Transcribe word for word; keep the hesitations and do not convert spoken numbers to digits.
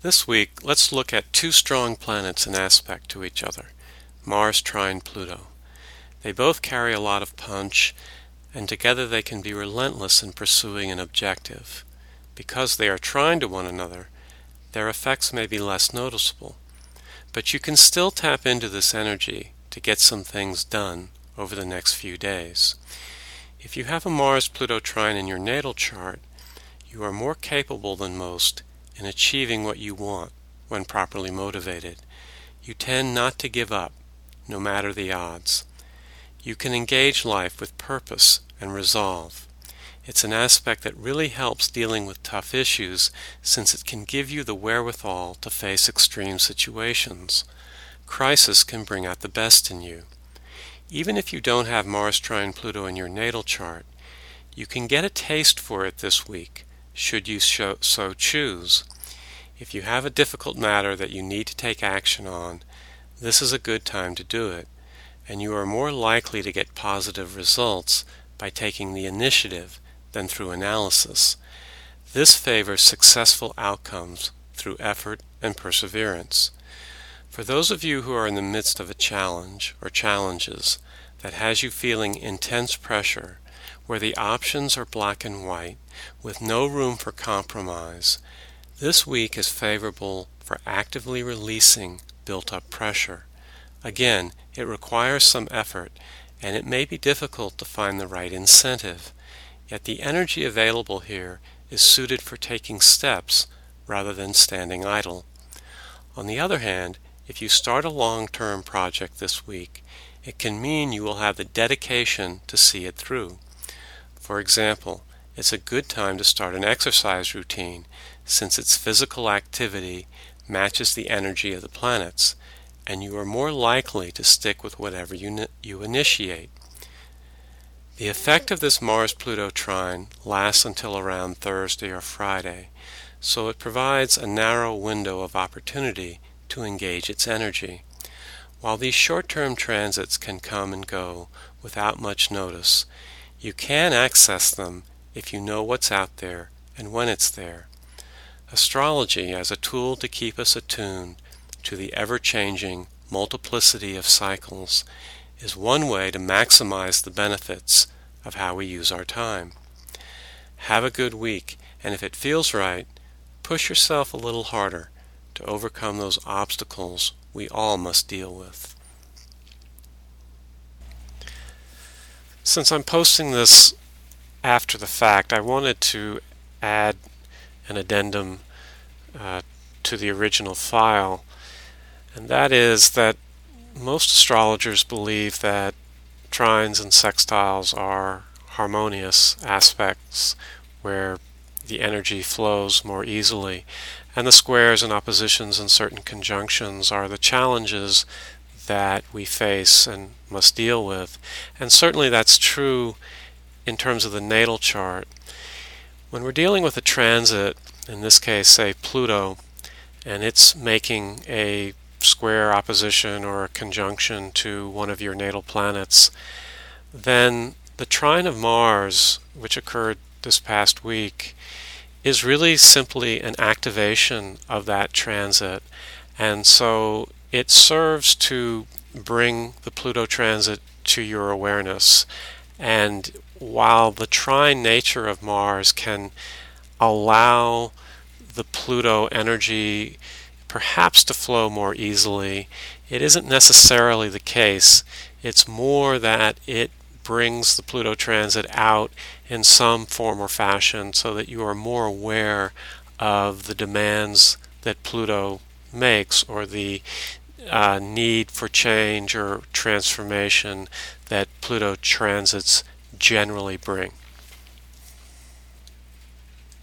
This week, let's look at two strong planets in aspect to each other, Mars trine Pluto. They both carry a lot of punch, and together they can be relentless in pursuing an objective. Because they are trine to one another, their effects may be less noticeable, but you can still tap into this energy to get some things done over the next few days. If you have a Mars-Pluto trine in your natal chart, you are more capable than most in achieving what you want when properly motivated. You tend not to give up, no matter the odds. You can engage life with purpose and resolve. It's an aspect that really helps dealing with tough issues, since it can give you the wherewithal to face extreme situations. Crisis can bring out the best in you. Even if you don't have Mars trine Pluto in your natal chart, you can get a taste for it this week, should you so choose. If you have a difficult matter that you need to take action on, this is a good time to do it, and you are more likely to get positive results by taking the initiative than through analysis. This favors successful outcomes through effort and perseverance. For those of you who are in the midst of a challenge or challenges that has you feeling intense pressure, where the options are black and white, with no room for compromise, this week is favorable for actively releasing built-up pressure. Again, it requires some effort, and it may be difficult to find the right incentive, yet the energy available here is suited for taking steps rather than standing idle. On the other hand, if you start a long-term project this week, it can mean you will have the dedication to see it through. For example, it's a good time to start an exercise routine, since its physical activity matches the energy of the planets, and you are more likely to stick with whatever you, you initiate. The effect of this Mars-Pluto trine lasts until around Thursday or Friday, so it provides a narrow window of opportunity to engage its energy. While these short-term transits can come and go without much notice, you can access them if you know what's out there and when it's there. Astrology, as a tool to keep us attuned to the ever-changing multiplicity of cycles, is one way to maximize the benefits of how we use our time. Have a good week, and if it feels right, push yourself a little harder to overcome those obstacles we all must deal with. Since I'm posting this after the fact, I wanted to add an addendum uh, to the original file, and that is that most astrologers believe that trines and sextiles are harmonious aspects where the energy flows more easily, and the squares and oppositions and certain conjunctions are the challenges that we face and must deal with. And certainly that's true in terms of the natal chart. When we're dealing with a transit, in this case say Pluto, and it's making a square opposition or a conjunction to one of your natal planets, then the trine of Mars, which occurred this past week, is really simply an activation of that transit. And so it serves to bring the Pluto transit to your awareness. And while the trine nature of Mars can allow the Pluto energy perhaps to flow more easily, it isn't necessarily the case. It's more that it brings the Pluto transit out in some form or fashion so that you are more aware of the demands that Pluto makes, or the uh, need for change or transformation that Pluto transits generally bring.